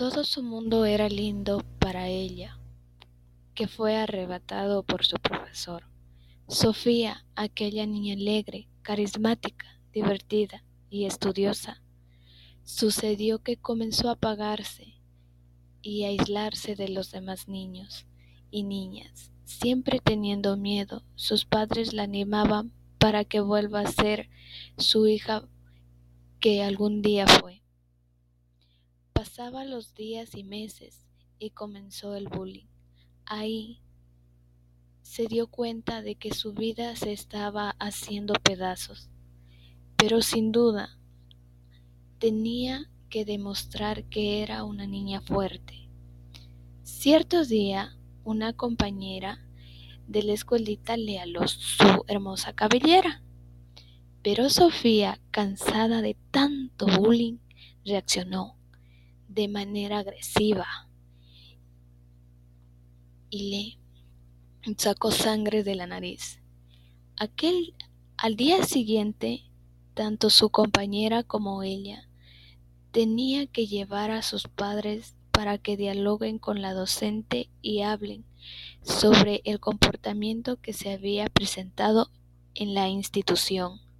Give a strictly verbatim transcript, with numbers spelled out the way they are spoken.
Todo su mundo era lindo para ella, que fue arrebatado por su profesor. Sofía, aquella niña alegre, carismática, divertida y estudiosa, sucedió que comenzó a apagarse y a aislarse de los demás niños y niñas. Siempre teniendo miedo, sus padres la animaban para que vuelva a ser su hija que algún día fue. Pasaba los días y meses y comenzó el bullying. Ahí se dio cuenta de que su vida se estaba haciendo pedazos, pero sin duda tenía que demostrar que era una niña fuerte. Cierto día, una compañera de la escuelita le aló su hermosa cabellera, pero Sofía, cansada de tanto bullying, reaccionó de manera agresiva y le sacó sangre de la nariz. Aquel, al día siguiente, tanto su compañera como ella tenía que llevar a sus padres para que dialoguen con la docente y hablen sobre el comportamiento que se había presentado en la institución.